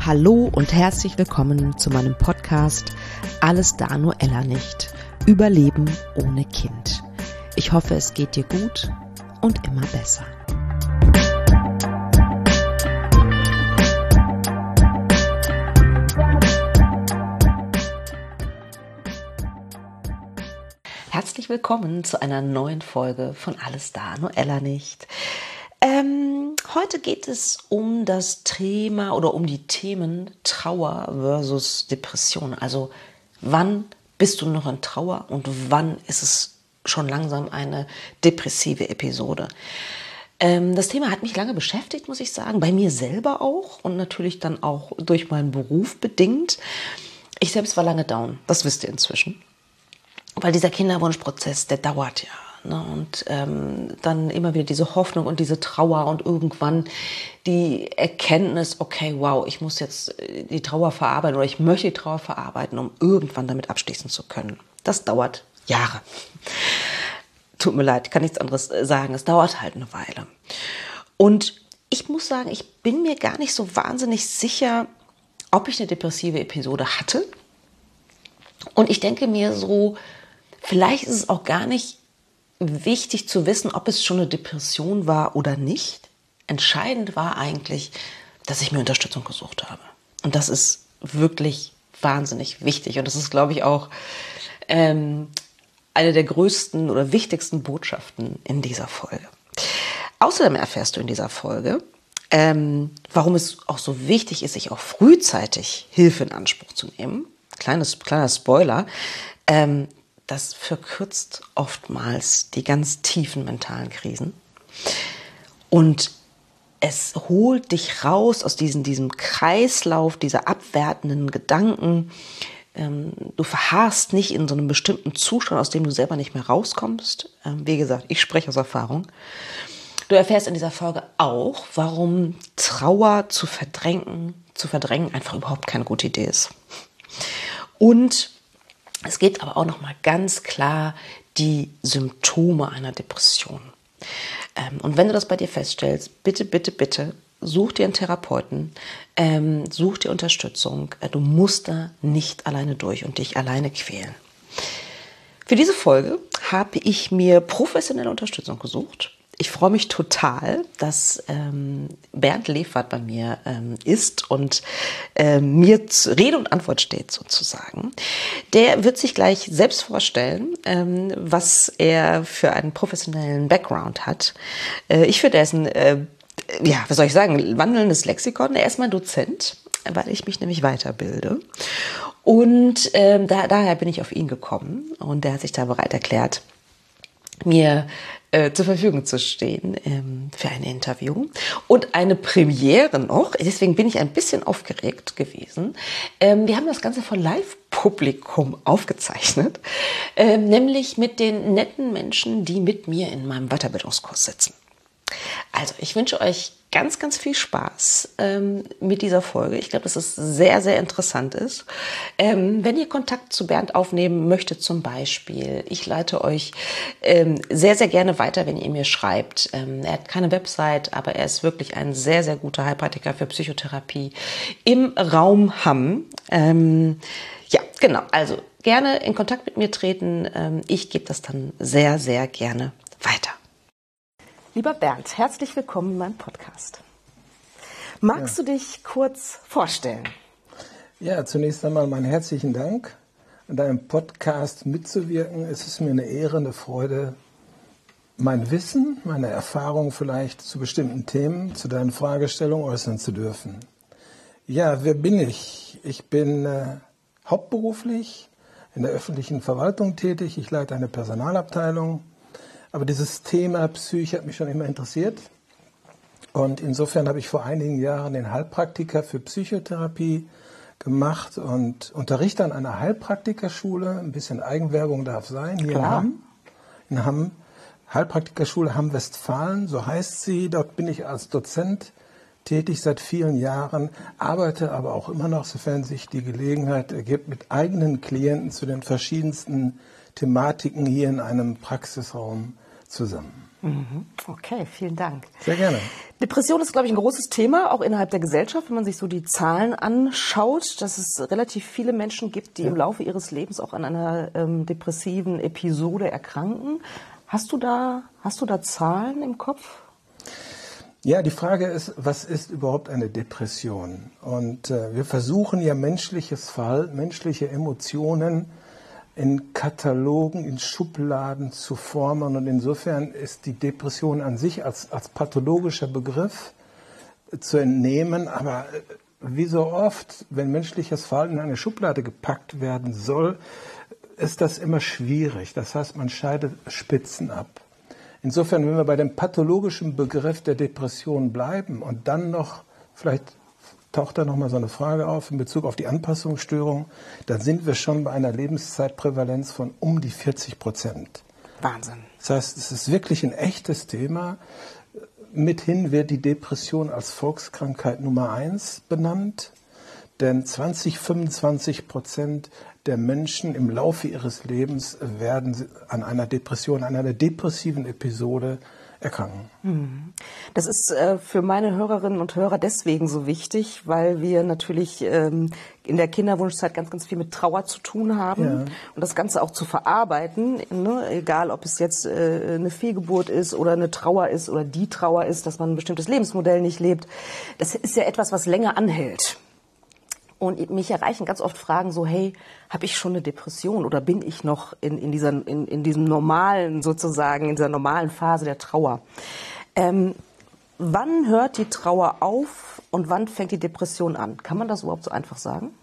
Hallo und herzlich willkommen zu meinem Podcast Alles da, nur Ella nicht. Überleben ohne Kind. Ich hoffe, es geht dir gut und immer besser. Herzlich willkommen zu einer neuen Folge von Alles da, nur Ella nicht. Heute geht es um das Thema oder um die Themen Trauer versus Depression. Also wann bist du noch in Trauer und wann ist es schon langsam eine depressive Episode? Das Thema hat mich lange beschäftigt, muss ich sagen, bei mir selber auch und natürlich dann auch durch meinen Beruf bedingt. Ich selbst war lange down, das wisst ihr inzwischen. Weil dieser Kinderwunschprozess, der dauert ja. Ne? Und dann immer wieder diese Hoffnung und diese Trauer und irgendwann die Erkenntnis, okay, wow, ich muss jetzt die Trauer verarbeiten oder ich möchte die Trauer verarbeiten, um irgendwann damit abschließen zu können. Das dauert Jahre. Tut mir leid, ich kann nichts anderes sagen. Es dauert halt eine Weile. Und ich muss sagen, ich bin mir gar nicht so wahnsinnig sicher, ob ich eine depressive Episode hatte. Und ich denke mir so, vielleicht ist es auch gar nicht wichtig zu wissen, ob es schon eine Depression war oder nicht. Entscheidend war eigentlich, dass ich mir Unterstützung gesucht habe. Und das ist wirklich wahnsinnig wichtig. Und das ist, glaube ich, auch eine der größten oder wichtigsten Botschaften in dieser Folge. Außerdem erfährst du in dieser Folge, warum es auch so wichtig ist, sich auch frühzeitig Hilfe in Anspruch zu nehmen. Kleiner Spoiler. Das verkürzt oftmals die ganz tiefen mentalen Krisen. Und es holt dich raus aus diesem Kreislauf, dieser abwertenden Gedanken. Du verharrst nicht in so einem bestimmten Zustand, aus dem du selber nicht mehr rauskommst. Wie gesagt, ich spreche aus Erfahrung. Du erfährst in dieser Folge auch, warum Trauer zu verdrängen einfach überhaupt keine gute Idee ist. Und es gibt aber auch nochmal ganz klar die Symptome einer Depression. Und wenn du das bei dir feststellst, bitte, bitte, bitte, such dir einen Therapeuten, such dir Unterstützung. Du musst da nicht alleine durch und dich alleine quälen. Für diese Folge habe ich mir professionelle Unterstützung gesucht. Ich freue mich total, dass Bernd Lefert bei mir ist und mir Rede und Antwort steht sozusagen. Der wird sich gleich selbst vorstellen, was er für einen professionellen Background hat. Ich finde, er ist ein, was soll ich sagen, wandelndes Lexikon. Er ist mein Dozent, weil ich mich nämlich weiterbilde. Und daher bin ich auf ihn gekommen und der hat sich da bereit erklärt, mir zur Verfügung zu stehen für ein Interview und eine Premiere noch. Deswegen bin ich ein bisschen aufgeregt gewesen. Wir haben das Ganze vor Live-Publikum aufgezeichnet, nämlich mit den netten Menschen, die mit mir in meinem Weiterbildungskurs sitzen. Also, ich wünsche euch ganz, ganz viel Spaß mit dieser Folge. Ich glaube, dass es sehr, sehr interessant ist. Wenn ihr Kontakt zu Bernd aufnehmen möchtet zum Beispiel, ich leite euch sehr, sehr gerne weiter, wenn ihr mir schreibt. Er hat keine Website, aber er ist wirklich ein sehr, sehr guter Heilpraktiker für Psychotherapie im Raum Hamm. Ja, genau. Also gerne in Kontakt mit mir treten. Ich gebe das dann sehr, sehr gerne weiter. Lieber Bernd, herzlich willkommen in meinem Podcast. Magst du dich kurz vorstellen? Ja, zunächst einmal meinen herzlichen Dank, an deinem Podcast mitzuwirken. Es ist mir eine Ehre, eine Freude, mein Wissen, meine Erfahrung vielleicht zu bestimmten Themen, zu deinen Fragestellungen äußern zu dürfen. Ja, wer bin ich? Ich bin hauptberuflich in der öffentlichen Verwaltung tätig. Ich leite eine Personalabteilung. Aber dieses Thema Psyche hat mich schon immer interessiert. Und insofern habe ich vor einigen Jahren den Heilpraktiker für Psychotherapie gemacht und unterrichte an einer Heilpraktikerschule. Ein bisschen Eigenwerbung darf sein, hier in Hamm. In Hamm, Heilpraktikerschule Hamm-Westfalen, so heißt sie. Dort bin ich als Dozent tätig seit vielen Jahren, arbeite aber auch immer noch, sofern sich die Gelegenheit ergibt, mit eigenen Klienten zu den verschiedensten Thematiken hier in einem Praxisraum zusammen. Okay, vielen Dank. Sehr gerne. Depression ist, glaube ich, ein großes Thema, auch innerhalb der Gesellschaft, wenn man sich so die Zahlen anschaut, dass es relativ viele Menschen gibt, die im Laufe ihres Lebens auch an einer depressiven Episode erkranken. Hast du da Zahlen im Kopf? Ja, die Frage ist, was ist überhaupt eine Depression? Und wir versuchen ja menschliches Verhalten, menschliche Emotionen in Katalogen, in Schubladen zu formen. Und insofern ist die Depression an sich als pathologischer Begriff zu entnehmen. Aber wie so oft, wenn menschliches Verhalten in eine Schublade gepackt werden soll, ist das immer schwierig. Das heißt, man scheidet Spitzen ab. Insofern, wenn wir bei dem pathologischen Begriff der Depression bleiben und dann noch, vielleicht taucht da nochmal so eine Frage auf in Bezug auf die Anpassungsstörung, dann sind wir schon bei einer Lebenszeitprävalenz von um die 40%. Wahnsinn. Das heißt, es ist wirklich ein echtes Thema. Mithin wird die Depression als Volkskrankheit Nummer 1 benannt, denn 20-25% der Menschen im Laufe ihres Lebens werden an einer Depression, an einer depressiven Episode erkranken. Das ist für meine Hörerinnen und Hörer deswegen so wichtig, weil wir natürlich in der Kinderwunschzeit ganz, ganz viel mit Trauer zu tun haben. Ja. Und das Ganze auch zu verarbeiten, ne? Egal ob es jetzt eine Fehlgeburt ist oder eine Trauer ist oder die Trauer ist, dass man ein bestimmtes Lebensmodell nicht lebt. Das ist ja etwas, was länger anhält. Und mich erreichen ganz oft Fragen so, hey, habe ich schon eine Depression oder bin ich noch in diesem normalen, sozusagen, in dieser normalen Phase der Trauer? Wann hört die Trauer auf und wann fängt die Depression an? Kann man das überhaupt so einfach sagen?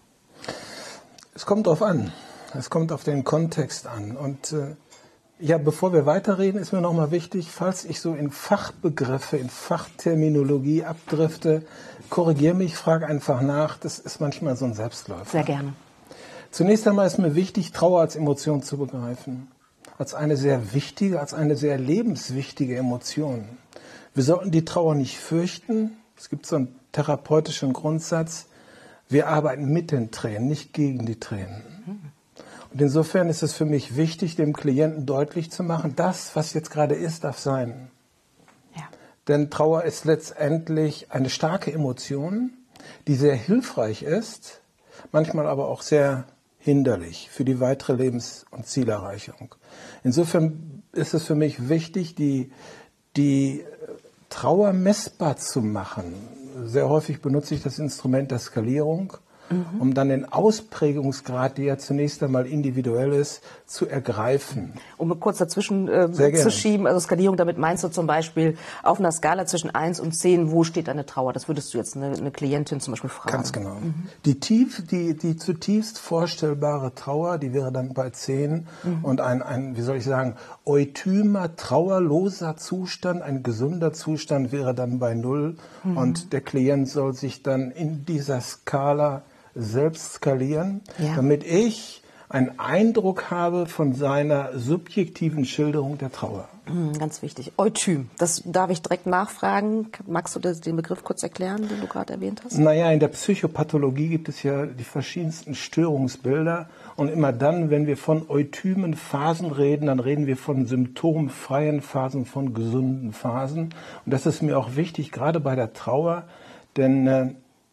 Es kommt drauf an. Es kommt auf den Kontext an. Und ja, bevor wir weiterreden, ist mir nochmal wichtig, falls ich so in Fachbegriffe, in Fachterminologie abdrifte, korrigiere mich, frage einfach nach. Das ist manchmal so ein Selbstläufer. Sehr gerne. Zunächst einmal ist mir wichtig, Trauer als Emotion zu begreifen. Als eine sehr wichtige, als eine sehr lebenswichtige Emotion. Wir sollten die Trauer nicht fürchten. Es gibt so einen therapeutischen Grundsatz. Wir arbeiten mit den Tränen, nicht gegen die Tränen. Und insofern ist es für mich wichtig, dem Klienten deutlich zu machen, das, was jetzt gerade ist, darf sein. Ja. Denn Trauer ist letztendlich eine starke Emotion, die sehr hilfreich ist, manchmal aber auch sehr hinderlich für die weitere Lebens- und Zielerreichung. Insofern ist es für mich wichtig, die Trauer messbar zu machen. Sehr häufig benutze ich das Instrument der Skalierung, um dann den Ausprägungsgrad, der ja zunächst einmal individuell ist, zu ergreifen. Um kurz dazwischen zu schieben, also Skalierung, damit meinst du zum Beispiel auf einer Skala zwischen 1 und 10, wo steht deine Trauer? Das würdest du jetzt eine Klientin zum Beispiel fragen. Ganz genau. Die zutiefst vorstellbare Trauer, die wäre dann bei 10 und ein, wie soll ich sagen, eutymer, trauerloser Zustand, ein gesunder Zustand wäre dann bei 0 und der Klient soll sich dann in dieser Skala selbst skalieren, damit ich einen Eindruck habe von seiner subjektiven Schilderung der Trauer. Ganz wichtig. Eutym, das darf ich direkt nachfragen. Magst du den Begriff kurz erklären, den du gerade erwähnt hast? Naja, in der Psychopathologie gibt es ja die verschiedensten Störungsbilder. Und immer dann, wenn wir von eutymen Phasen reden, dann reden wir von symptomfreien Phasen, von gesunden Phasen. Und das ist mir auch wichtig, gerade bei der Trauer, denn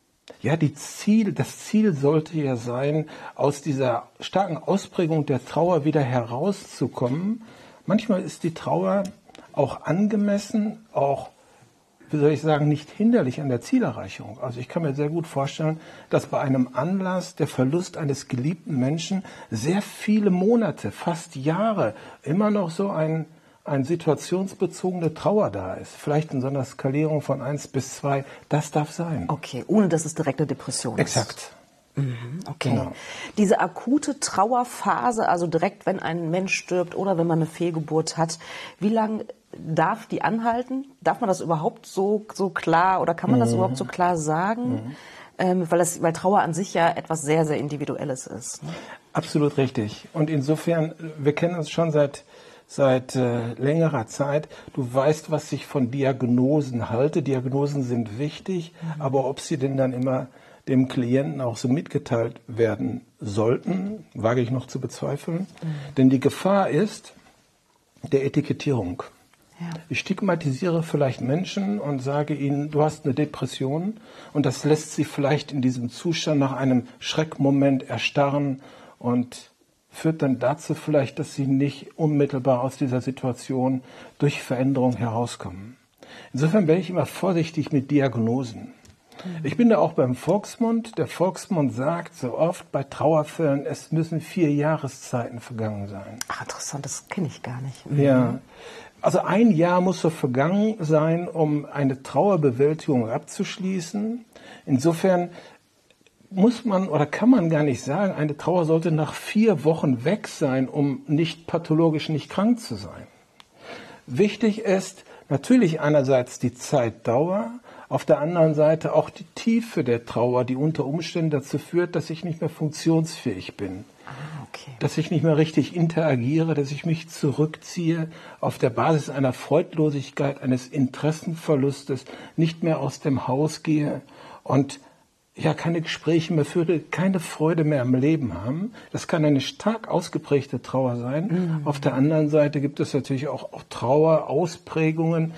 das Ziel sollte ja sein, aus dieser starken Ausprägung der Trauer wieder herauszukommen. Manchmal ist die Trauer auch angemessen, auch, wie soll ich sagen, nicht hinderlich an der Zielerreichung. Also ich kann mir sehr gut vorstellen, dass bei einem Anlass der Verlust eines geliebten Menschen sehr viele Monate, fast Jahre, immer noch so ein situationsbezogene Trauer da ist. Vielleicht in so einer Skalierung von 1 bis 2. Das darf sein. Okay, ohne dass es direkt eine Depression ist. Exakt. Okay. Genau. Diese akute Trauerphase, also direkt, wenn ein Mensch stirbt oder wenn man eine Fehlgeburt hat, wie lange darf die anhalten? Darf man das überhaupt so klar oder kann man das überhaupt so klar sagen? Weil Trauer an sich ja etwas sehr, sehr Individuelles ist. Ne? Absolut richtig. Und insofern, wir kennen uns schon seit längerer Zeit. Du weißt, was ich von Diagnosen halte. Diagnosen sind wichtig, aber ob sie denn dann immer dem Klienten auch so mitgeteilt werden sollten, wage ich noch zu bezweifeln. Denn die Gefahr ist der Etikettierung. Ja. Ich stigmatisiere vielleicht Menschen und sage ihnen, du hast eine Depression und das lässt sie vielleicht in diesem Zustand nach einem Schreckmoment erstarren und führt dann dazu vielleicht, dass sie nicht unmittelbar aus dieser Situation durch Veränderung herauskommen. Insofern bin ich immer vorsichtig mit Diagnosen. Ich bin da auch beim Volksmund. Der Volksmund sagt so oft bei Trauerfällen, es müssen 4 Jahreszeiten vergangen sein. Ach, interessant, das kenne ich gar nicht. Ja, also 1 Jahr muss so vergangen sein, um eine Trauerbewältigung abzuschließen. Insofern muss man oder kann man gar nicht sagen, eine Trauer sollte nach 4 Wochen weg sein, um nicht pathologisch nicht krank zu sein. Wichtig ist natürlich einerseits die Zeitdauer, auf der anderen Seite auch die Tiefe der Trauer, die unter Umständen dazu führt, dass ich nicht mehr funktionsfähig bin. Okay. Dass ich nicht mehr richtig interagiere, dass ich mich zurückziehe, auf der Basis einer Freudlosigkeit, eines Interessenverlustes, nicht mehr aus dem Haus gehe und ja keine Gespräche mehr führe, keine Freude mehr am Leben haben. Das kann eine stark ausgeprägte Trauer sein. Auf der anderen Seite gibt es natürlich auch Trauerausprägungen,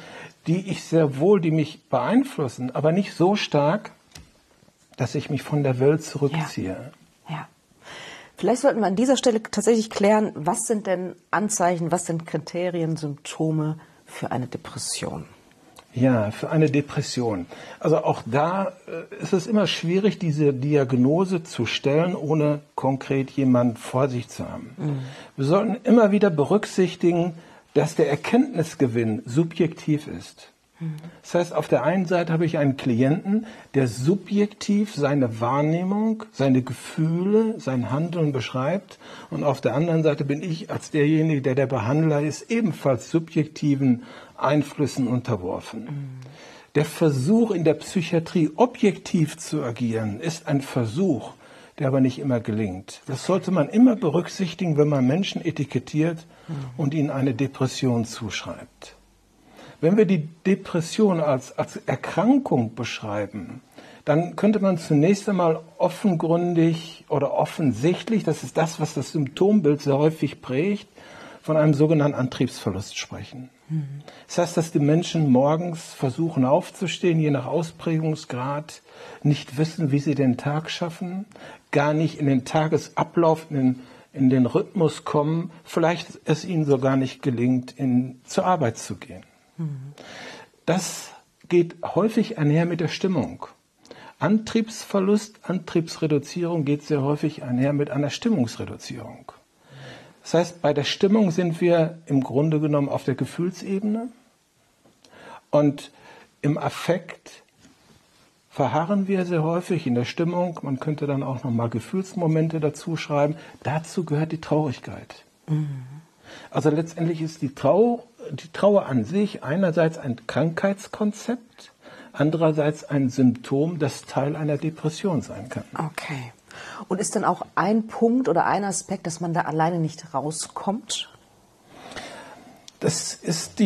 die mich beeinflussen, aber nicht so stark, dass ich mich von der Welt zurückziehe. Ja. Vielleicht sollten wir an dieser Stelle tatsächlich klären, was sind denn Anzeichen, was sind Kriterien, Symptome für eine Depression? Ja, für eine Depression. Also auch da ist es immer schwierig, diese Diagnose zu stellen, ohne konkret jemanden vor sich zu haben. Wir sollten immer wieder berücksichtigen, dass der Erkenntnisgewinn subjektiv ist. Das heißt, auf der einen Seite habe ich einen Klienten, der subjektiv seine Wahrnehmung, seine Gefühle, sein Handeln beschreibt. Und auf der anderen Seite bin ich als derjenige, der Behandler ist, ebenfalls subjektiven Einflüssen unterworfen. Der Versuch in der Psychiatrie objektiv zu agieren, ist ein Versuch, der aber nicht immer gelingt. Das sollte man immer berücksichtigen, wenn man Menschen etikettiert und ihnen eine Depression zuschreibt. Wenn wir die Depression als Erkrankung beschreiben, dann könnte man zunächst einmal offengründig oder offensichtlich, das ist das, was das Symptombild sehr häufig prägt, von einem sogenannten Antriebsverlust sprechen. Das heißt, dass die Menschen morgens versuchen aufzustehen, je nach Ausprägungsgrad, nicht wissen, wie sie den Tag schaffen, gar nicht in den Tagesablauf, in den Rhythmus kommen, vielleicht es ihnen sogar nicht gelingt, zur Arbeit zu gehen. Das geht häufig einher mit der Stimmung. Antriebsverlust, Antriebsreduzierung geht sehr häufig einher mit einer Stimmungsreduzierung. Das heißt, bei der Stimmung sind wir im Grunde genommen auf der Gefühlsebene und im Affekt verharren wir sehr häufig in der Stimmung. Man könnte dann auch nochmal Gefühlsmomente dazu schreiben. Dazu gehört die Traurigkeit. Also letztendlich ist die Trauer an sich einerseits ein Krankheitskonzept, andererseits ein Symptom, das Teil einer Depression sein kann. Okay. Und ist dann auch ein Punkt oder ein Aspekt, dass man da alleine nicht rauskommt? Das ist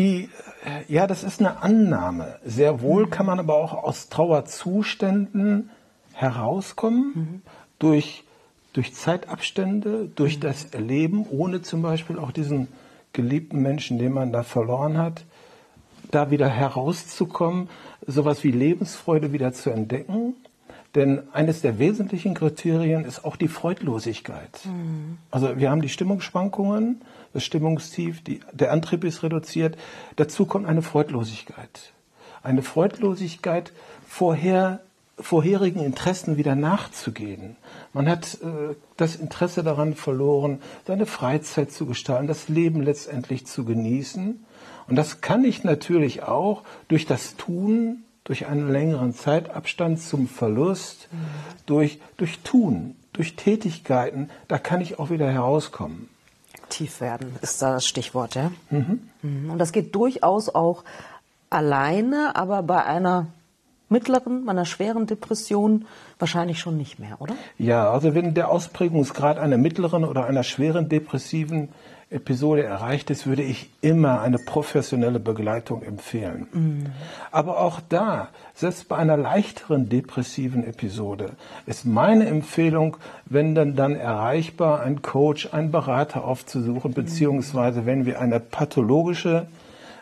eine Annahme. Sehr wohl kann man aber auch aus Trauerzuständen herauskommen, durch Zeitabstände, durch das Erleben, ohne zum Beispiel auch diesen geliebten Menschen, den man da verloren hat, da wieder herauszukommen, sowas wie Lebensfreude wieder zu entdecken. Denn eines der wesentlichen Kriterien ist auch die Freudlosigkeit. Also wir haben die Stimmungsschwankungen, das Stimmungstief, der Antrieb ist reduziert. Dazu kommt eine Freudlosigkeit. Eine Freudlosigkeit, vorherigen Interessen wieder nachzugehen. Man hat das Interesse daran verloren, seine Freizeit zu gestalten, das Leben letztendlich zu genießen. Und das kann ich natürlich auch durch das Tun, durch einen längeren Zeitabstand zum Verlust, durch Tun, durch Tätigkeiten, da kann ich auch wieder herauskommen. Aktiv werden ist da das Stichwort, ja? Und das geht durchaus auch alleine, aber bei einer mittleren, bei einer schweren Depression wahrscheinlich schon nicht mehr, oder? Ja, also wenn der Ausprägungsgrad einer mittleren oder einer schweren depressiven Episode erreicht ist, würde ich immer eine professionelle Begleitung empfehlen. Aber auch da, selbst bei einer leichteren depressiven Episode, ist meine Empfehlung, wenn dann erreichbar, einen Coach, einen Berater aufzusuchen, beziehungsweise wenn wir eine pathologische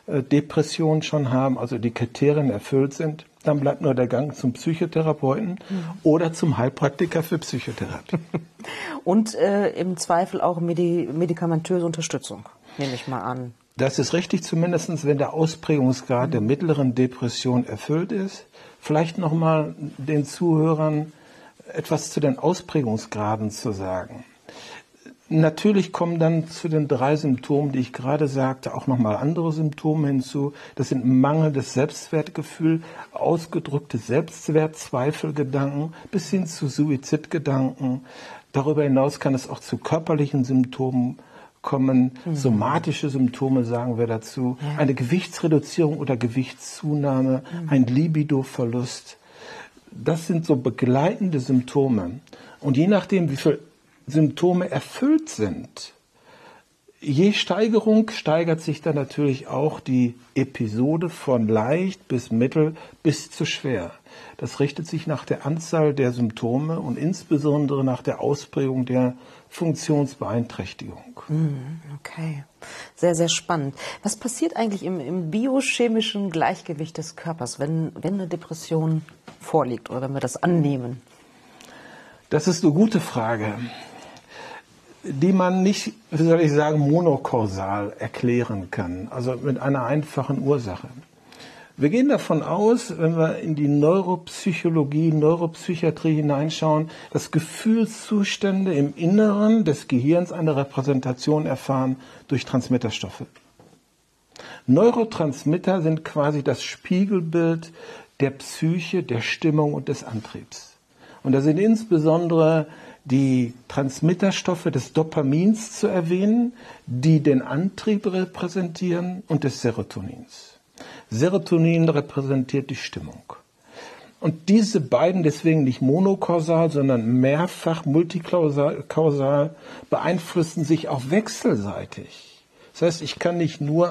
Depression schon haben, also die Kriterien erfüllt sind, dann bleibt nur der Gang zum Psychotherapeuten oder zum Heilpraktiker für Psychotherapie. Und im Zweifel auch medikamentöse Unterstützung, nehme ich mal an. Das ist richtig, zumindest wenn der Ausprägungsgrad der mittleren Depression erfüllt ist. Vielleicht nochmal den Zuhörern etwas zu den Ausprägungsgraden zu sagen. Natürlich kommen dann zu den 3 Symptomen, die ich gerade sagte, auch nochmal andere Symptome hinzu. Das sind mangelndes Selbstwertgefühl, ausgedrückte Selbstwertzweifelgedanken bis hin zu Suizidgedanken. Darüber hinaus kann es auch zu körperlichen Symptomen kommen, somatische Symptome sagen wir dazu, eine Gewichtsreduzierung oder Gewichtszunahme, ein Libidoverlust. Das sind so begleitende Symptome. Und je nachdem, wie viele Symptome erfüllt sind, je Steigerung steigert sich dann natürlich auch die Episode von leicht bis mittel bis zu schwer. Das richtet sich nach der Anzahl der Symptome und insbesondere nach der Ausprägung der Funktionsbeeinträchtigung. Okay, sehr, sehr spannend. Was passiert eigentlich im biochemischen Gleichgewicht des Körpers, wenn eine Depression vorliegt oder wenn wir das annehmen? Das ist eine gute Frage, die man nicht, wie soll ich sagen, monokausal erklären kann, also mit einer einfachen Ursache. Wir gehen davon aus, wenn wir in die Neuropsychologie, Neuropsychiatrie hineinschauen, dass Gefühlszustände im Inneren des Gehirns eine Repräsentation erfahren durch Transmitterstoffe. Neurotransmitter sind quasi das Spiegelbild der Psyche, der Stimmung und des Antriebs. Und da sind insbesondere die Transmitterstoffe des Dopamins zu erwähnen, die den Antrieb repräsentieren, und des Serotonins. Serotonin repräsentiert die Stimmung. Und diese beiden deswegen nicht monokausal, sondern mehrfach multikausal beeinflussen sich auch wechselseitig. Das heißt, ich kann nicht nur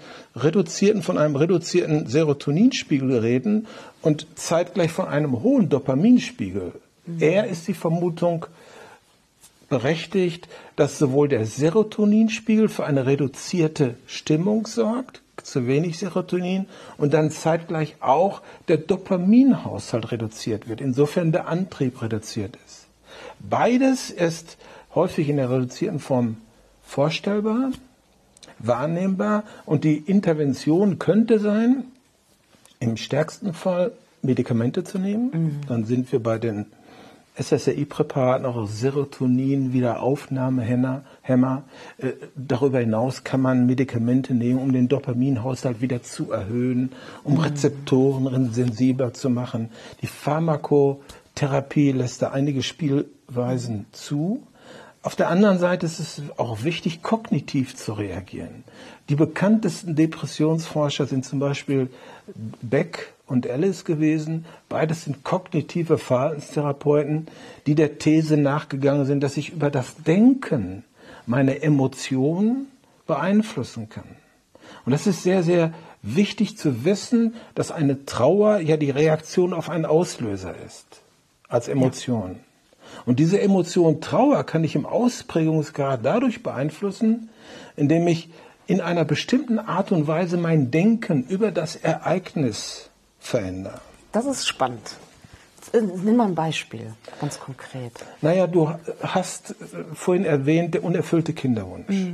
von einem reduzierten Serotoninspiegel reden und zeitgleich von einem hohen Dopaminspiegel. Eher ist die Vermutung berechtigt, dass sowohl der Serotoninspiegel für eine reduzierte Stimmung sorgt, zu wenig Serotonin, und dann zeitgleich auch der Dopaminhaushalt reduziert wird, insofern der Antrieb reduziert ist. Beides ist häufig in der reduzierten Form vorstellbar, wahrnehmbar, und die Intervention könnte sein, im stärksten Fall Medikamente zu nehmen. Dann sind wir bei den SSRI-Präparaten, auch Serotonin-Wiederaufnahmehemmer. Darüber hinaus kann man Medikamente nehmen, um den Dopaminhaushalt wieder zu erhöhen, um Rezeptoren sensibler zu machen. Die Pharmakotherapie lässt da einige Spielweisen zu. Auf der anderen Seite ist es auch wichtig, kognitiv zu reagieren. Die bekanntesten Depressionsforscher sind zum Beispiel Beck und Ellis gewesen. Beides sind kognitive Verhaltenstherapeuten, die der These nachgegangen sind, dass ich über das Denken meine Emotionen beeinflussen kann. Und das ist sehr, sehr wichtig zu wissen, dass eine Trauer ja die Reaktion auf einen Auslöser ist, als Emotion. Ja. Und diese Emotion Trauer kann ich im Ausprägungsgrad dadurch beeinflussen, indem ich in einer bestimmten Art und Weise mein Denken über das Ereignis verändere. Das ist spannend. Nimm mal ein Beispiel, ganz konkret. Naja, du hast vorhin erwähnt, der unerfüllte Kinderwunsch.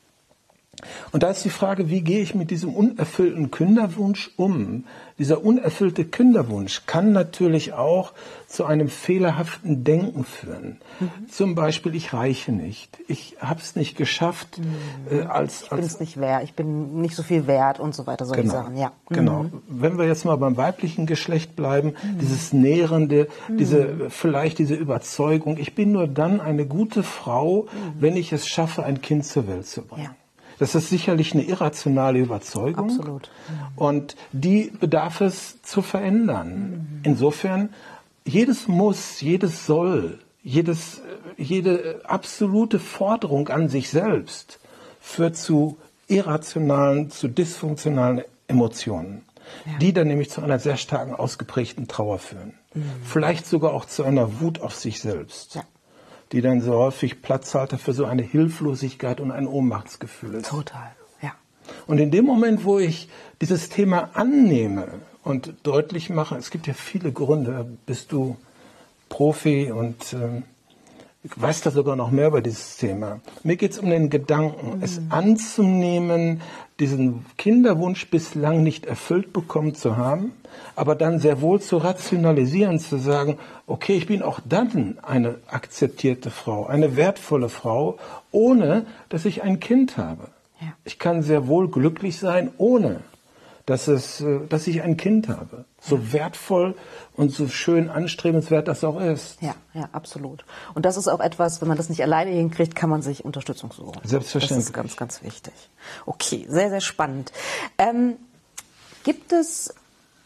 Und da ist die Frage, wie gehe ich mit diesem unerfüllten Kinderwunsch um? Dieser unerfüllte Kinderwunsch kann natürlich auch zu einem fehlerhaften Denken führen. Zum Beispiel, ich reiche nicht, ich habe es nicht geschafft. Ich bin es nicht wert, ich bin nicht so viel wert und so weiter, solche Sachen. Ja. Genau. Wenn wir jetzt mal beim weiblichen Geschlecht bleiben, dieses Nährende, vielleicht diese Überzeugung, ich bin nur dann eine gute Frau, wenn ich es schaffe, ein Kind zur Welt zu bringen. Ja. Das ist sicherlich eine irrationale Überzeugung. Absolut. Und die bedarf es zu verändern. Insofern, jedes Muss, jedes Soll, jede absolute Forderung an sich selbst führt zu irrationalen, zu dysfunktionalen Emotionen, die dann nämlich zu einer sehr starken, ausgeprägten Trauer führen. Vielleicht sogar auch zu einer Wut auf sich selbst. Ja. Die dann so häufig Platzhalter für so eine Hilflosigkeit und ein Ohnmachtsgefühl ist. Total, ja. Und in dem Moment, wo ich dieses Thema annehme und deutlich mache, es gibt ja viele Gründe, bist du Profi und weißt da sogar noch mehr über dieses Thema. Mir geht es um den Gedanken, es anzunehmen, diesen Kinderwunsch bislang nicht erfüllt bekommen zu haben, aber dann sehr wohl zu rationalisieren, zu sagen, okay, ich bin auch dann eine akzeptierte Frau, eine wertvolle Frau, ohne dass ich ein Kind habe. Ja. Ich kann sehr wohl glücklich sein, ohne dass ich ein Kind habe. So wertvoll und so schön anstrebenswert das auch ist. Ja, ja, absolut. Und das ist auch etwas, wenn man das nicht alleine hinkriegt, kann man sich Unterstützung suchen. Selbstverständlich. Das ist ganz, ganz wichtig. Okay, sehr, sehr spannend. Gibt es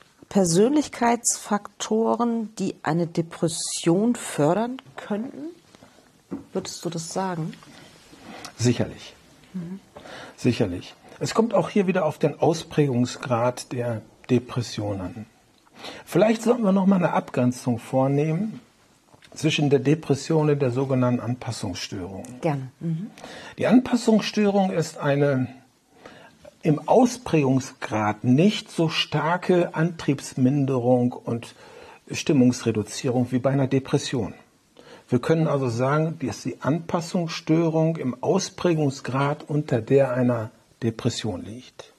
Persönlichkeitsfaktoren, die eine Depression fördern könnten? Würdest du das sagen? Sicherlich. Sicherlich. Es kommt auch hier wieder auf den Ausprägungsgrad der Depression an. Vielleicht sollten wir noch mal eine Abgrenzung vornehmen zwischen der Depression und der sogenannten Anpassungsstörung. Gerne. Die Anpassungsstörung ist eine im Ausprägungsgrad nicht so starke Antriebsminderung und Stimmungsreduzierung wie bei einer Depression. Wir können also sagen, dass die Anpassungsstörung im Ausprägungsgrad unter der einer Depression liegt.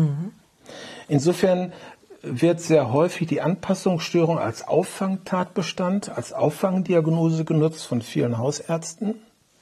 Insofern wird sehr häufig die Anpassungsstörung als Auffangtatbestand, als Auffangdiagnose genutzt von vielen Hausärzten,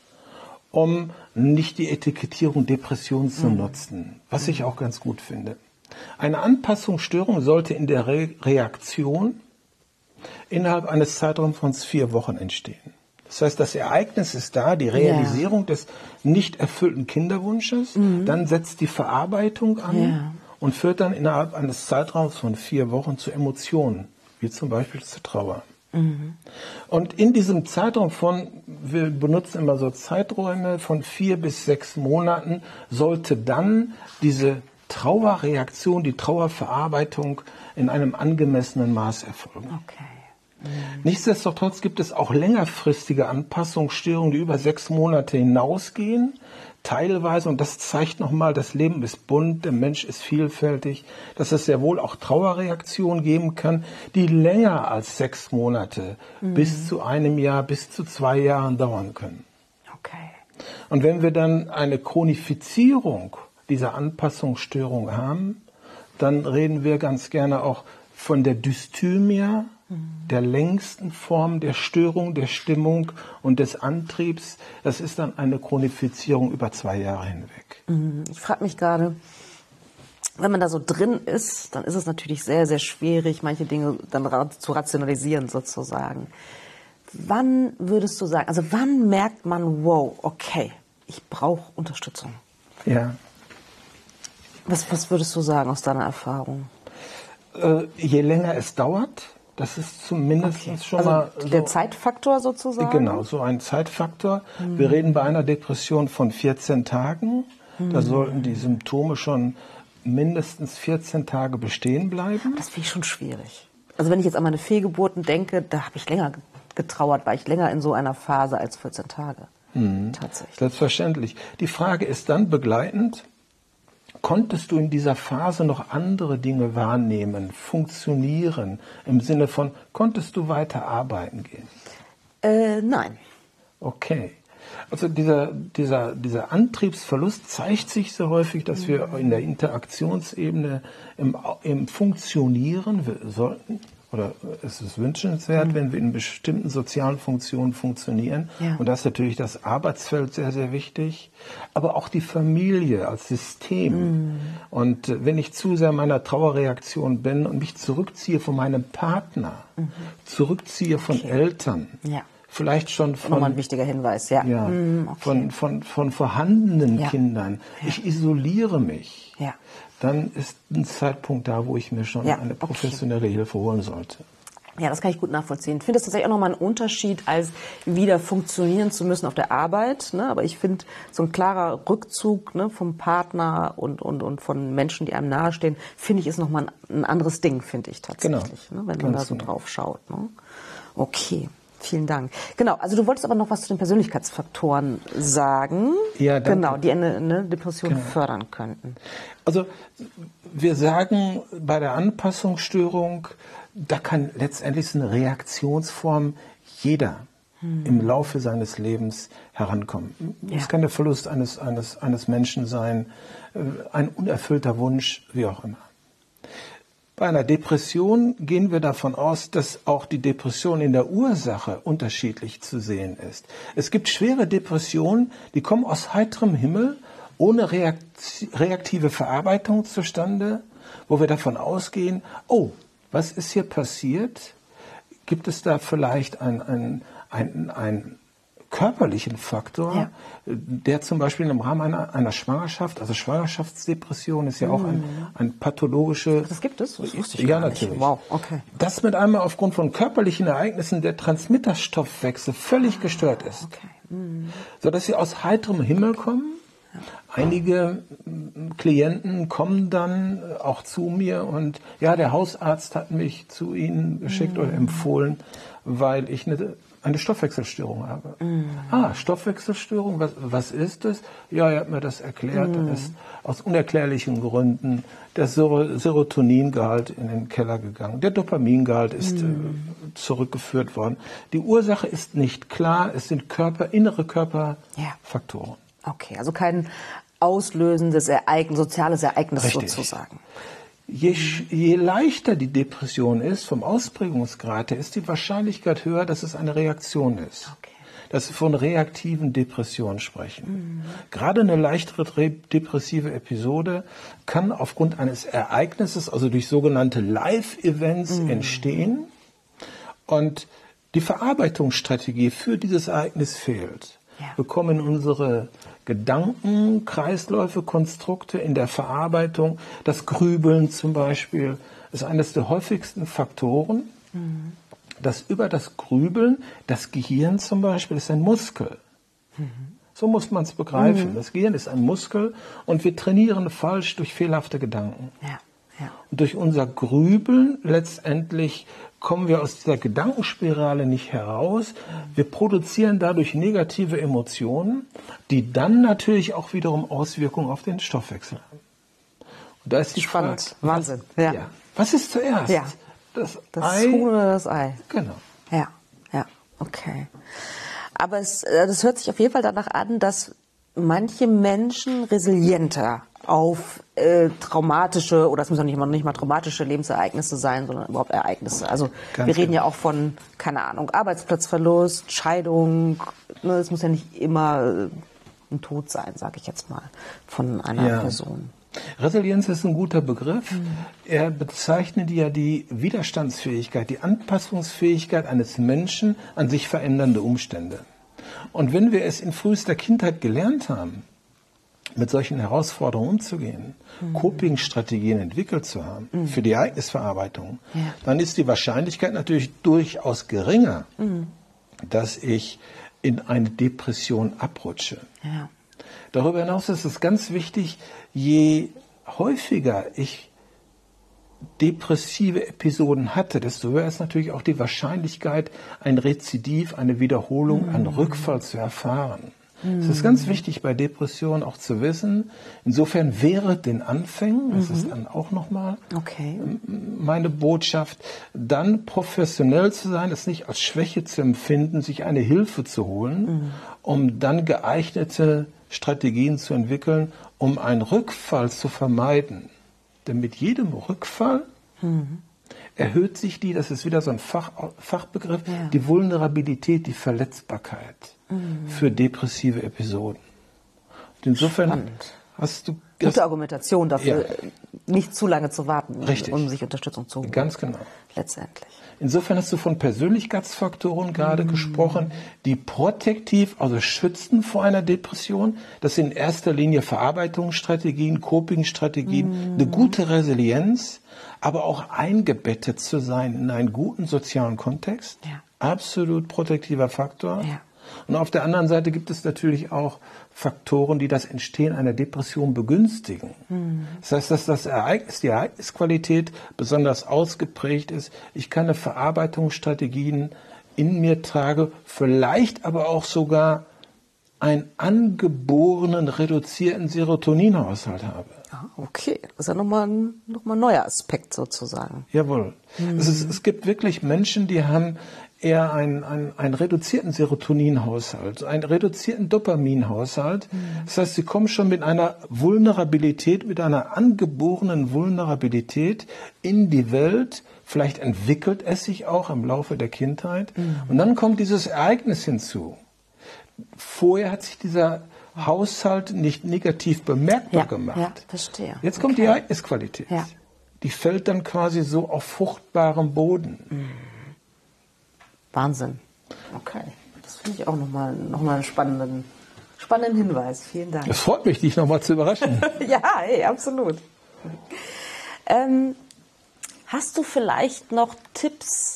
um nicht die Etikettierung Depression zu nutzen, was ich auch ganz gut finde. Eine Anpassungsstörung sollte in der Reaktion innerhalb eines Zeitraums von 4 Wochen entstehen. Das heißt, das Ereignis ist da, die Realisierung des nicht erfüllten Kinderwunsches, dann setzt die Verarbeitung an und führt dann innerhalb eines Zeitraums von 4 Wochen zu Emotionen, wie zum Beispiel zu Trauer. Und in diesem Zeitraum wir benutzen immer so Zeiträume von 4 bis 6 Monaten, sollte dann diese Trauerreaktion, die Trauerverarbeitung in einem angemessenen Maß erfolgen. Okay. Nichtsdestotrotz gibt es auch längerfristige Anpassungsstörungen, die über 6 Monate hinausgehen, teilweise, und das zeigt nochmal, das Leben ist bunt, der Mensch ist vielfältig, dass es sehr wohl auch Trauerreaktionen geben kann, die länger als 6 Monate, bis zu 1 Jahr, bis zu 2 Jahren dauern können. Okay. Und wenn wir dann eine Chronifizierung dieser Anpassungsstörung haben, dann reden wir ganz gerne auch von der Dysthymia, der längsten Form der Störung, der Stimmung und des Antriebs. Das ist dann eine Chronifizierung über 2 Jahre hinweg. Ich frage mich gerade, wenn man da so drin ist, dann ist es natürlich sehr, sehr schwierig, manche Dinge dann zu rationalisieren sozusagen. Wann würdest du sagen, also wann merkt man, wow, okay, ich brauche Unterstützung? Ja. Was würdest du sagen aus deiner Erfahrung? Je länger es dauert, das ist zumindest schon also mal so, der Zeitfaktor sozusagen? Genau, so ein Zeitfaktor. Wir reden bei einer Depression von 14 Tagen. Da sollten die Symptome schon mindestens 14 Tage bestehen bleiben. Das finde ich schon schwierig. Also wenn ich jetzt an meine Fehlgeburten denke, da habe ich länger getrauert, war ich länger in so einer Phase als 14 Tage. Tatsächlich. Selbstverständlich. Die Frage ist dann begleitend, konntest du in dieser Phase noch andere Dinge wahrnehmen, funktionieren, im Sinne von, konntest du weiter arbeiten gehen? Nein. Okay. Also dieser Antriebsverlust zeigt sich so häufig, dass wir in der Interaktionsebene im Funktionieren sollten, oder es ist wünschenswert, wenn wir in bestimmten sozialen Funktionen funktionieren. Ja. Und da ist natürlich das Arbeitsfeld sehr, sehr wichtig. Aber auch die Familie als System. Und wenn ich zu sehr in meiner Trauerreaktion bin und mich zurückziehe von meinem Partner, zurückziehe von Eltern, vielleicht schon von... Nochmal ein wichtiger Hinweis, ja. Von vorhandenen Kindern. Ich isoliere mich. Ja. Dann ist ein Zeitpunkt da, wo ich mir schon eine professionelle Hilfe holen sollte. Ja, das kann ich gut nachvollziehen. Ich finde das tatsächlich auch nochmal ein Unterschied, als wieder funktionieren zu müssen auf der Arbeit. Ne? Aber ich finde, so ein klarer Rückzug, ne, vom Partner und von Menschen, die einem nahestehen, finde ich, ist nochmal ein anderes Ding, finde ich tatsächlich. Genau. Ne? Wenn man da so drauf schaut. Ne? Okay. Vielen Dank. Genau, also du wolltest aber noch was zu den Persönlichkeitsfaktoren sagen, Ja, danke. genau, die eine Depression fördern könnten. Also wir sagen bei der Anpassungsstörung, da kann letztendlich eine Reaktionsform jeder im Laufe seines Lebens herankommen. Es kann der Verlust eines Menschen sein, ein unerfüllter Wunsch, wie auch immer. Bei einer Depression gehen wir davon aus, dass auch die Depression in der Ursache unterschiedlich zu sehen ist. Es gibt schwere Depressionen, die kommen aus heiterem Himmel, ohne reaktive Verarbeitung zustande, wo wir davon ausgehen, oh, was ist hier passiert? Gibt es da vielleicht einen körperlichen Faktor, der zum Beispiel im Rahmen einer Schwangerschaft, also Schwangerschaftsdepression ist ja auch ein pathologische... Das gibt es? Das wusste ich ja, gar nicht. natürlich. Wow, okay. Dass mit einmal aufgrund von körperlichen Ereignissen der Transmitterstoffwechsel völlig gestört ist. Okay. Sodass sie aus heiterem Himmel kommen. Einige Klienten kommen dann auch zu mir und ja, der Hausarzt hat mich zu Ihnen geschickt oder empfohlen, weil ich eine Stoffwechselstörung habe. Stoffwechselstörung, was ist das? Ja, er hat mir das erklärt. Dann ist aus unerklärlichen Gründen der Serotoningehalt in den Keller gegangen. Der Dopamingehalt ist zurückgeführt worden. Die Ursache ist nicht klar. Es sind innere Körperfaktoren. Okay, also kein auslösendes soziales Ereignis sozusagen. Je leichter die Depression ist, vom Ausprägungsgrad her, ist die Wahrscheinlichkeit höher, dass es eine Reaktion ist. Okay. Dass wir von reaktiven Depressionen sprechen. Gerade eine leichtere depressive Episode kann aufgrund eines Ereignisses, also durch sogenannte Live-Events entstehen. Und die Verarbeitungsstrategie für dieses Ereignis fehlt. Wir kommen in unsere Gedanken, Kreisläufe, Konstrukte in der Verarbeitung. Das Grübeln zum Beispiel ist eines der häufigsten Faktoren, dass über das Grübeln, das Gehirn zum Beispiel ist ein Muskel. So muss man es begreifen. Das Gehirn ist ein Muskel und wir trainieren falsch durch fehlerhafte Gedanken. Und durch unser Grübeln letztendlich kommen wir aus dieser Gedankenspirale nicht heraus. Wir produzieren dadurch negative Emotionen, die dann natürlich auch wiederum Auswirkungen auf den Stoffwechsel haben. Und da ist die Spannend, Frage, Wahnsinn. Was ist zuerst? Das Huhn oder das Ei? Genau. Ja, okay. Aber das hört sich auf jeden Fall danach an, dass manche Menschen resilienter auf traumatische, oder es müssen ja nicht mal traumatische Lebensereignisse sein, sondern überhaupt Ereignisse. Also wir reden ja auch von, keine Ahnung, Arbeitsplatzverlust, Scheidung. Ne, es muss ja nicht immer ein Tod sein, sage ich jetzt mal, von einer Person. Resilienz ist ein guter Begriff. Er bezeichnet ja die Widerstandsfähigkeit, die Anpassungsfähigkeit eines Menschen an sich verändernde Umstände. Und wenn wir es in frühester Kindheit gelernt haben, mit solchen Herausforderungen umzugehen, Coping-Strategien entwickelt zu haben für die Ereignisverarbeitung, dann ist die Wahrscheinlichkeit natürlich durchaus geringer, dass ich in eine Depression abrutsche. Darüber hinaus ist es ganz wichtig, je häufiger ich depressive Episoden hatte, desto höher ist natürlich auch die Wahrscheinlichkeit, ein Rezidiv, eine Wiederholung, einen Rückfall zu erfahren. Es ist ganz wichtig bei Depressionen auch zu wissen, insofern während den Anfängen, das ist dann auch nochmal meine Botschaft, dann professionell zu sein, es nicht als Schwäche zu empfinden, sich eine Hilfe zu holen, um dann geeignete Strategien zu entwickeln, um einen Rückfall zu vermeiden. Denn mit jedem Rückfall erhöht sich das ist wieder so ein Fachbegriff, die Vulnerabilität, die Verletzbarkeit für depressive Episoden. Und insofern hast du... Gute Argumentation dafür, nicht zu lange zu warten, um sich Unterstützung zu holen. Ganz genau. Letztendlich. Insofern hast du von Persönlichkeitsfaktoren gerade gesprochen, die protektiv, also schützen vor einer Depression. Das sind in erster Linie Verarbeitungsstrategien, Coping-Strategien, eine gute Resilienz, aber auch eingebettet zu sein in einen guten sozialen Kontext. Absolut protektiver Faktor. Und auf der anderen Seite gibt es natürlich auch Faktoren, die das Entstehen einer Depression begünstigen. Das heißt, dass die Ereignisqualität besonders ausgeprägt ist. Ich kann Verarbeitungsstrategien in mir trage, vielleicht aber auch sogar einen angeborenen reduzierten Serotoninhaushalt habe. Ah, okay, das ist ja nochmal ein neuer Aspekt sozusagen. Jawohl. Es gibt wirklich Menschen, die haben eher einen reduzierten Serotoninhaushalt, einen reduzierten Dopaminhaushalt. Das heißt, sie kommen schon mit einer Vulnerabilität, mit einer angeborenen Vulnerabilität in die Welt. Vielleicht entwickelt es sich auch im Laufe der Kindheit. Und dann kommt dieses Ereignis hinzu. Vorher hat sich dieser Haushalt nicht negativ bemerkbar gemacht. Ja, verstehe. Jetzt kommt die Ereignisqualität. Ja. Die fällt dann quasi so auf fruchtbarem Boden. Wahnsinn. Okay, das finde ich auch nochmal einen spannenden Hinweis. Vielen Dank. Es freut mich, dich nochmal zu überraschen. Ja, hey, absolut. Hast du vielleicht noch Tipps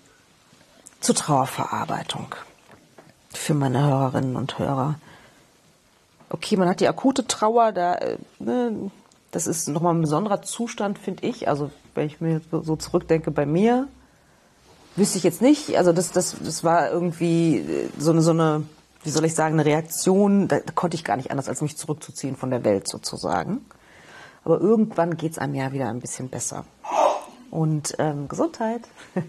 zur Trauerverarbeitung für meine Hörerinnen und Hörer? Okay, man hat die akute Trauer, das ist nochmal ein besonderer Zustand, finde ich. Also wenn ich mir so zurückdenke bei mir, wüsste ich jetzt nicht. Also das war irgendwie so eine, wie soll ich sagen, eine Reaktion. Da konnte ich gar nicht anders, als mich zurückzuziehen von der Welt sozusagen. Aber irgendwann geht es einem ja wieder ein bisschen besser. Und Gesundheit.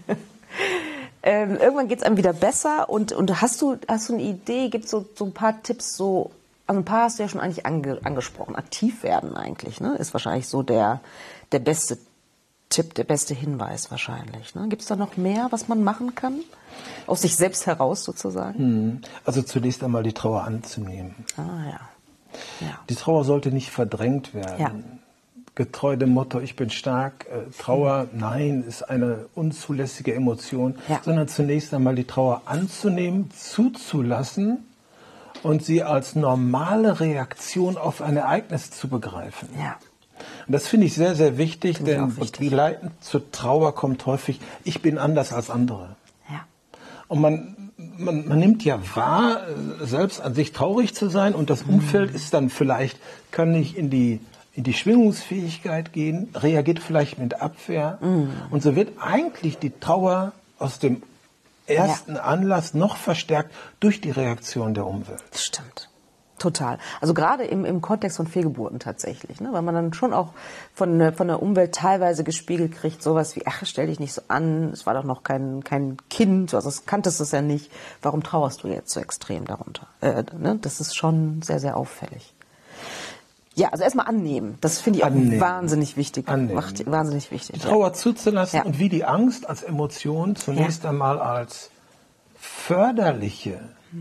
Irgendwann geht es einem wieder besser. Und hast du eine Idee? Gibt es so ein paar Tipps so? Also ein paar hast du ja schon eigentlich angesprochen. Aktiv werden eigentlich, ne? Ist wahrscheinlich so der beste Tipp, der beste Hinweis wahrscheinlich. Ne? Gibt es da noch mehr, was man machen kann? Aus sich selbst heraus sozusagen? Also zunächst einmal die Trauer anzunehmen. Ah ja. Die Trauer sollte nicht verdrängt werden. Ja. Getreu dem Motto, ich bin stark, Trauer, nein, ist eine unzulässige Emotion, sondern zunächst einmal die Trauer anzunehmen, zuzulassen und sie als normale Reaktion auf ein Ereignis zu begreifen. Ja. Und das finde ich sehr, sehr wichtig, denn begleitend zur Trauer kommt häufig, ich bin anders als andere. Ja. Und man nimmt ja wahr, selbst an sich traurig zu sein und das Umfeld ist dann vielleicht, kann nicht in die Schwingungsfähigkeit gehen, reagiert vielleicht mit Abwehr. Und so wird eigentlich die Trauer aus dem ersten Anlass noch verstärkt durch die Reaktion der Umwelt. Stimmt. Total. Also gerade im Kontext von Fehlgeburten tatsächlich, ne? Weil man dann schon auch von der Umwelt teilweise gespiegelt kriegt, sowas wie, ach, stell dich nicht so an, es war doch noch kein Kind, also das kanntest es ja nicht, warum trauerst du jetzt so extrem darunter? Ne? Das ist schon sehr, sehr auffällig. Ja, also erstmal annehmen, das finde ich auch wahnsinnig wichtig. Wahnsinnig wichtig. Die Trauer zuzulassen und wie die Angst als Emotion zunächst einmal als förderliche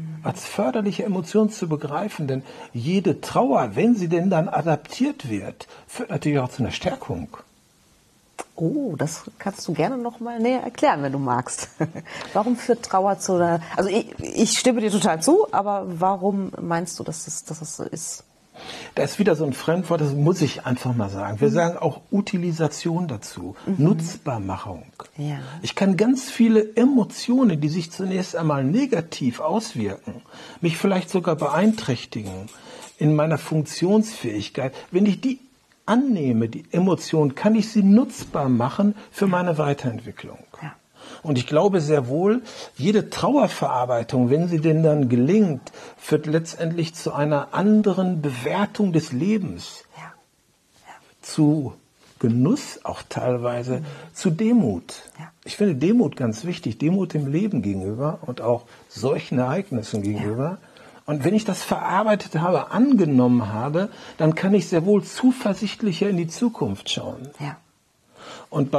Emotion zu begreifen, denn jede Trauer, wenn sie denn dann adaptiert wird, führt natürlich auch zu einer Stärkung. Oh, das kannst du gerne noch mal näher erklären, wenn du magst. Warum führt Trauer zu einer, also ich stimme dir total zu, aber warum meinst du, dass das so ist? Da ist wieder so ein Fremdwort, das muss ich einfach mal sagen. Wir sagen auch Utilisation dazu, Nutzbarmachung. Ja. Ich kann ganz viele Emotionen, die sich zunächst einmal negativ auswirken, mich vielleicht sogar beeinträchtigen in meiner Funktionsfähigkeit. Wenn ich die annehme, die Emotion, kann ich sie nutzbar machen für meine Weiterentwicklung. Ja. Und ich glaube sehr wohl, jede Trauerverarbeitung, wenn sie denn dann gelingt, führt letztendlich zu einer anderen Bewertung des Lebens. Ja. Ja. Zu Genuss auch teilweise, zu Demut. Ja. Ich finde Demut ganz wichtig, Demut dem Leben gegenüber und auch solchen Ereignissen gegenüber. Und wenn ich das verarbeitet habe, angenommen habe, dann kann ich sehr wohl zuversichtlicher in die Zukunft schauen. Ja. Und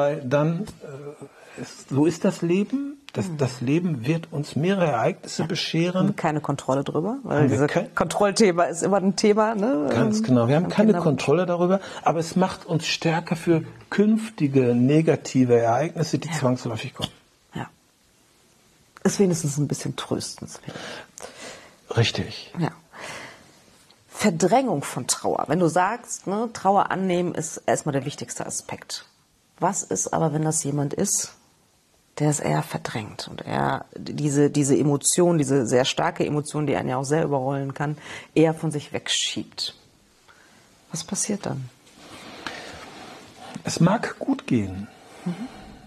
so ist das Leben. Das Leben wird uns mehrere Ereignisse bescheren. Haben wir keine Kontrolle drüber, weil dieses Kontrollthema ist immer ein Thema. Ne? Ganz genau, wir haben keine Kontrolle darüber, aber es macht uns stärker für künftige negative Ereignisse, die zwangsläufig kommen. Ja. Ist wenigstens ein bisschen tröstenswert. Richtig. Ja. Verdrängung von Trauer. Wenn du sagst, ne, Trauer annehmen ist erstmal der wichtigste Aspekt. Was ist aber, wenn das jemand ist, der es eher verdrängt und er diese Emotion, diese sehr starke Emotion, die einen ja auch sehr überrollen kann, eher von sich wegschiebt? Was passiert dann? Es mag gut gehen.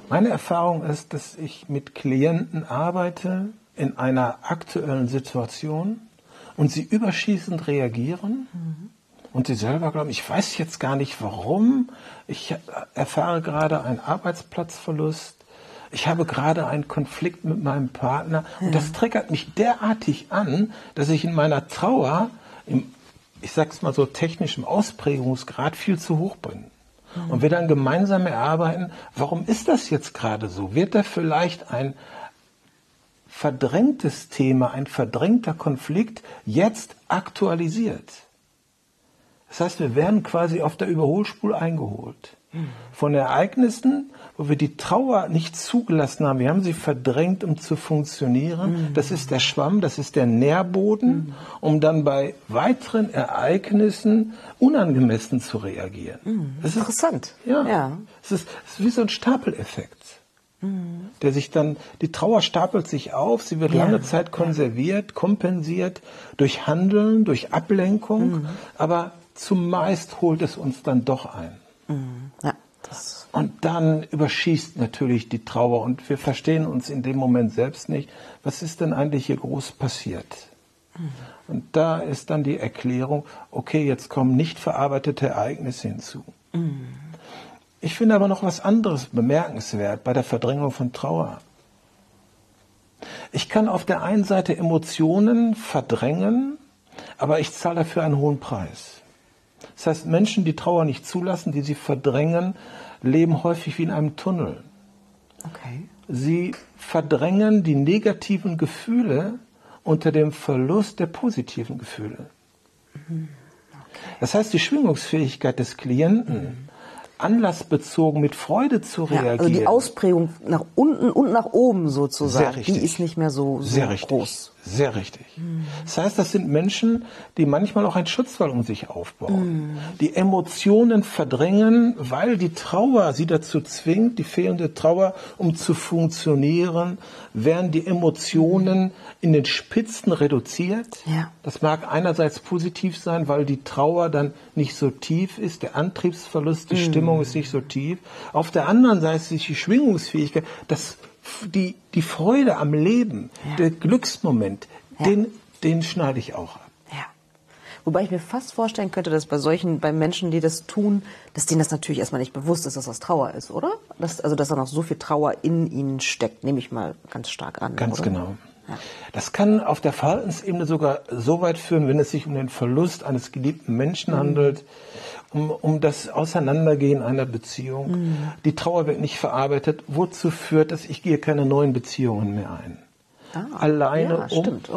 Meine Erfahrung ist, dass ich mit Klienten arbeite in einer aktuellen Situation und sie überschießend reagieren und sie selber glauben, ich weiß jetzt gar nicht warum, ich erfahre gerade einen Arbeitsplatzverlust, ich habe gerade einen Konflikt mit meinem Partner und das triggert mich derartig an, dass ich in meiner Trauer, ich sag's mal so technisch, im Ausprägungsgrad viel zu hoch bin. Und wir dann gemeinsam erarbeiten, warum ist das jetzt gerade so? Wird da vielleicht ein verdrängtes Thema, ein verdrängter Konflikt jetzt aktualisiert? Das heißt, wir werden quasi auf der Überholspur eingeholt. Von Ereignissen, wo wir die Trauer nicht zugelassen haben. Wir haben sie verdrängt, um zu funktionieren. Das ist der Schwamm, das ist der Nährboden, um dann bei weiteren Ereignissen unangemessen zu reagieren. Das ist interessant. Ja. Es ist wie so ein Stapeleffekt. Der sich dann, die Trauer stapelt sich auf, sie wird lange Zeit konserviert, kompensiert durch Handeln, durch Ablenkung, aber zumeist holt es uns dann doch ein. Ja, und dann überschießt natürlich die Trauer und wir verstehen uns in dem Moment selbst nicht, was ist denn eigentlich hier groß passiert? Und da ist dann die Erklärung, okay, jetzt kommen nicht verarbeitete Ereignisse hinzu. Ich finde aber noch was anderes bemerkenswert bei der Verdrängung von Trauer. Ich kann auf der einen Seite Emotionen verdrängen, aber ich zahle dafür einen hohen Preis. Das heißt, Menschen, die Trauer nicht zulassen, die sie verdrängen, leben häufig wie in einem Tunnel. Okay. Sie verdrängen die negativen Gefühle unter dem Verlust der positiven Gefühle. Das heißt, die Schwingungsfähigkeit des Klienten, anlassbezogen mit Freude zu reagieren. Also die Ausprägung nach unten und nach oben sozusagen, die ist nicht mehr so groß. Sehr richtig. Das heißt, das sind Menschen, die manchmal auch einen Schutzwall um sich aufbauen, die Emotionen verdrängen, weil die Trauer sie dazu zwingt, die fehlende Trauer, um zu funktionieren, werden die Emotionen in den Spitzen reduziert. Ja. Das mag einerseits positiv sein, weil die Trauer dann nicht so tief ist, der Antriebsverlust, die Stimmung ist nicht so tief. Auf der anderen Seite ist die Schwingungsfähigkeit, die Freude am Leben, der Glücksmoment, den schneide ich auch ab. Ja. Wobei ich mir fast vorstellen könnte, dass bei Menschen, die das tun, dass denen das natürlich erstmal nicht bewusst ist, dass das Trauer ist, oder? Dass da noch so viel Trauer in ihnen steckt, nehme ich mal ganz stark an. Ganz oder? genau. Ja. Das kann auf der Verhaltensebene sogar so weit führen, wenn es sich um den Verlust eines geliebten Menschen handelt, um das Auseinandergehen einer Beziehung. Die Trauer wird nicht verarbeitet. Wozu führt das? Ich gehe keine neuen Beziehungen mehr ein. Alleine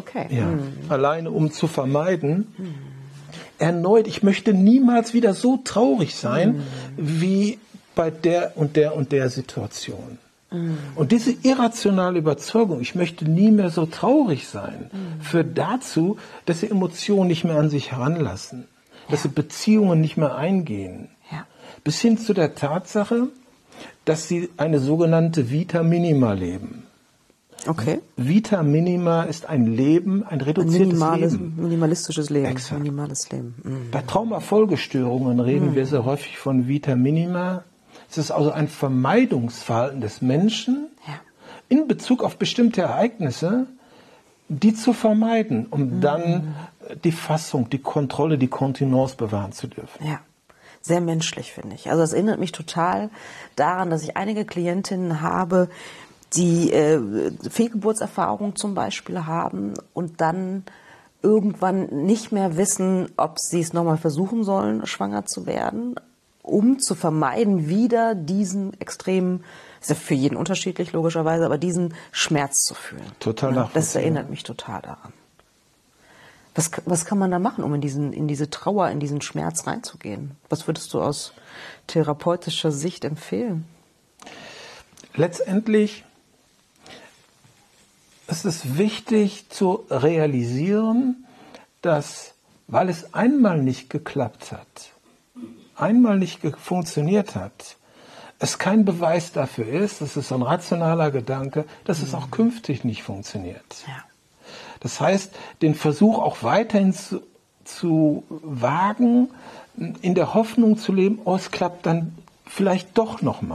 um zu vermeiden, erneut, ich möchte niemals wieder so traurig sein, wie bei der und der Situation. Und diese irrationale Überzeugung, ich möchte nie mehr so traurig sein, führt dazu, dass sie Emotionen nicht mehr an sich heranlassen, dass sie Beziehungen nicht mehr eingehen. Ja. Bis hin zu der Tatsache, dass sie eine sogenannte Vita Minima leben. Okay. Vita Minima ist ein Leben, ein reduziertes Leben. Minimalistisches Leben. Exakt. Minimales Leben. Bei Traumafolgestörungen reden wir sehr häufig von Vita Minima. Es ist also ein Vermeidungsverhalten des Menschen in Bezug auf bestimmte Ereignisse, die zu vermeiden, um dann die Fassung, die Kontrolle, die Kontenance bewahren zu dürfen. Ja, sehr menschlich, finde ich. Also es erinnert mich total daran, dass ich einige Klientinnen habe, die Fehlgeburtserfahrung zum Beispiel haben und dann irgendwann nicht mehr wissen, ob sie es nochmal versuchen sollen, schwanger zu werden, um zu vermeiden, wieder diesen extremen, ist ja für jeden unterschiedlich logischerweise, aber diesen Schmerz zu fühlen. Total nachvollziehbar. Das erinnert mich total daran. Was kann man da machen, um in diese Trauer, in diesen Schmerz reinzugehen? Was würdest du aus therapeutischer Sicht empfehlen? Letztendlich ist es wichtig zu realisieren, dass, weil es einmal nicht geklappt hat, einmal nicht funktioniert hat, es kein Beweis dafür ist, das ist so ein rationaler Gedanke, dass es auch künftig nicht funktioniert. Ja. Das heißt, den Versuch auch weiterhin zu wagen, in der Hoffnung zu leben, oh, es klappt dann vielleicht doch nochmal.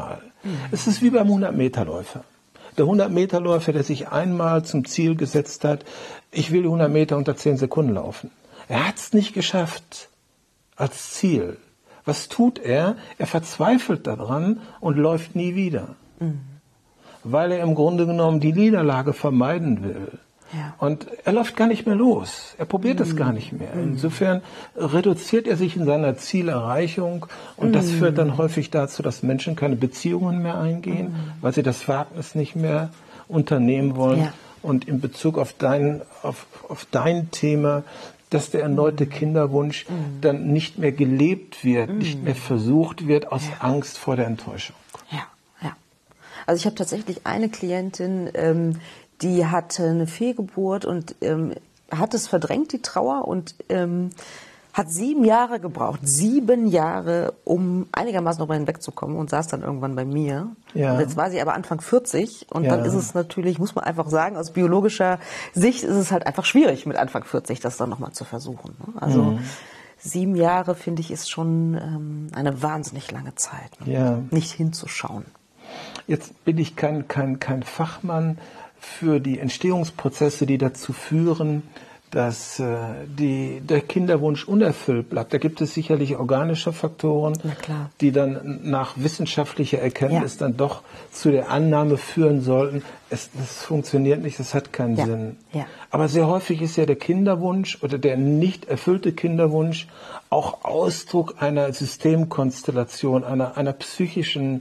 Es ist wie beim 100-Meter-Läufer. Der 100-Meter-Läufer, der sich einmal zum Ziel gesetzt hat, ich will 100 Meter unter 10 Sekunden laufen. Er hat es nicht geschafft als Ziel. Was tut er? Er verzweifelt daran und läuft nie wieder. Weil er im Grunde genommen die Niederlage vermeiden will. Ja. Und er läuft gar nicht mehr los. Er probiert es gar nicht mehr. Insofern reduziert er sich in seiner Zielerreichung und das führt dann häufig dazu, dass Menschen keine Beziehungen mehr eingehen, weil sie das Wagnis nicht mehr unternehmen wollen. Ja. Und in Bezug auf dein Thema, dass der erneute Kinderwunsch dann nicht mehr gelebt wird, nicht mehr versucht wird aus Angst vor der Enttäuschung. Ja. Also ich habe tatsächlich eine Klientin, die hatte eine Fehlgeburt und hat es verdrängt, die Trauer, und hat 7 Jahre gebraucht, 7 Jahre, um einigermaßen darüber hinwegzukommen, und saß dann irgendwann bei mir. Ja. Und jetzt war sie aber Anfang 40 und dann ist es natürlich, muss man einfach sagen, aus biologischer Sicht ist es halt einfach schwierig, mit Anfang 40 das dann nochmal zu versuchen. Ne? Also 7 Jahre, finde ich, ist schon eine wahnsinnig lange Zeit, nicht hinzuschauen. Jetzt bin ich kein Fachmann für die Entstehungsprozesse, die dazu führen, dass der Kinderwunsch unerfüllt bleibt. Da gibt es sicherlich organische Faktoren, die dann nach wissenschaftlicher Erkenntnis dann doch zu der Annahme führen sollten, das funktioniert nicht, das hat keinen Sinn. Ja. Aber sehr häufig ist ja der Kinderwunsch oder der nicht erfüllte Kinderwunsch auch Ausdruck einer Systemkonstellation, einer psychischen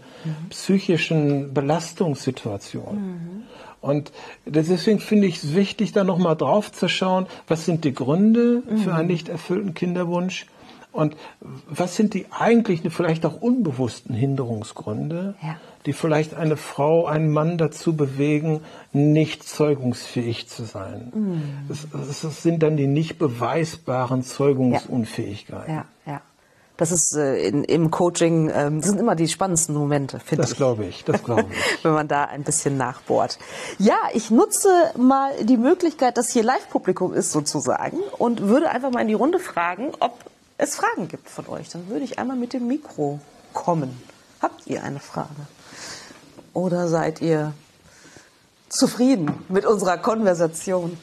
Belastungssituation. Und deswegen finde ich es wichtig, da nochmal drauf zu schauen, was sind die Gründe für einen nicht erfüllten Kinderwunsch und was sind die eigentlichen, vielleicht auch unbewussten Hinderungsgründe, die vielleicht eine Frau, einen Mann dazu bewegen, nicht zeugungsfähig zu sein. Das sind dann die nicht beweisbaren Zeugungsunfähigkeiten. Ja. Das ist im Coaching, das sind immer die spannendsten Momente, finde ich. Das glaube ich. Wenn man da ein bisschen nachbohrt. Ja, ich nutze mal die Möglichkeit, dass hier Live-Publikum ist sozusagen, und würde einfach mal in die Runde fragen, ob es Fragen gibt von euch. Dann würde ich einmal mit dem Mikro kommen. Habt ihr eine Frage? Oder seid ihr zufrieden mit unserer Konversation?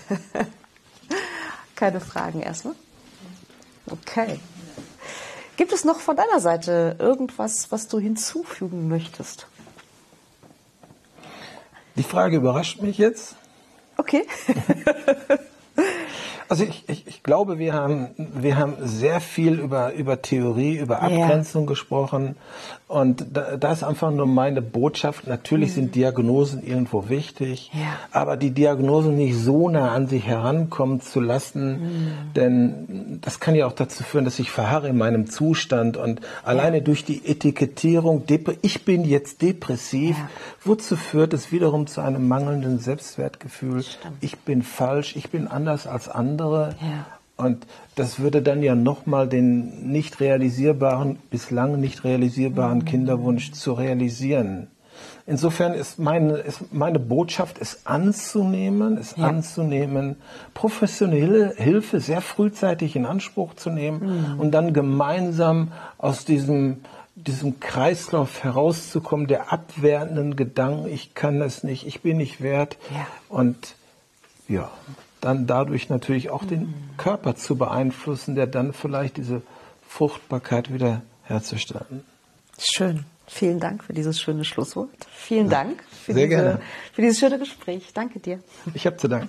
Keine Fragen erstmal? Okay. Gibt es noch von deiner Seite irgendwas, was du hinzufügen möchtest? Die Frage überrascht mich jetzt. Okay. Also ich glaube, wir haben sehr viel über Theorie, über Abgrenzung gesprochen. Und da ist einfach nur meine Botschaft. Natürlich sind Diagnosen irgendwo wichtig, aber die Diagnosen nicht so nah an sich herankommen zu lassen, denn das kann ja auch dazu führen, dass ich verharre in meinem Zustand und alleine durch die Etikettierung, ich bin jetzt depressiv, wozu führt es wiederum zu einem mangelnden Selbstwertgefühl? Stimmt. Ich bin falsch, ich bin anders als andere. Ja. Und das würde dann ja nochmal den bislang nicht realisierbaren Kinderwunsch zu realisieren. Insofern ist meine Botschaft, es anzunehmen, professionelle Hilfe sehr frühzeitig in Anspruch zu nehmen und dann gemeinsam aus diesem Kreislauf herauszukommen, der abwertenden Gedanken, ich kann das nicht, ich bin nicht wert und dann dadurch natürlich auch den Körper zu beeinflussen, der dann vielleicht diese Fruchtbarkeit wieder herzustellen. Schön. Vielen Dank für dieses schöne Schlusswort. Vielen Dank für dieses schöne Gespräch. Danke dir. Ich habe zu danken.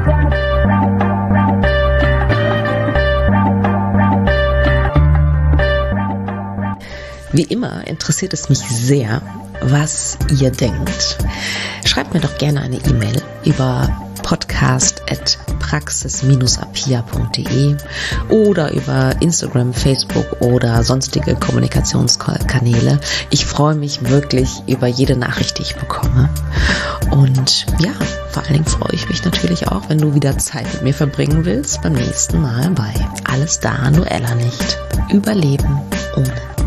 Wie immer interessiert es mich sehr, was ihr denkt. Schreibt mir doch gerne eine E-Mail über podcast@praxis-apia.de oder über Instagram, Facebook oder sonstige Kommunikationskanäle. Ich freue mich wirklich über jede Nachricht, die ich bekomme. Und vor allen Dingen freue ich mich natürlich auch, wenn du wieder Zeit mit mir verbringen willst beim nächsten Mal bei Alles da, nur Ella nicht. Überleben ohne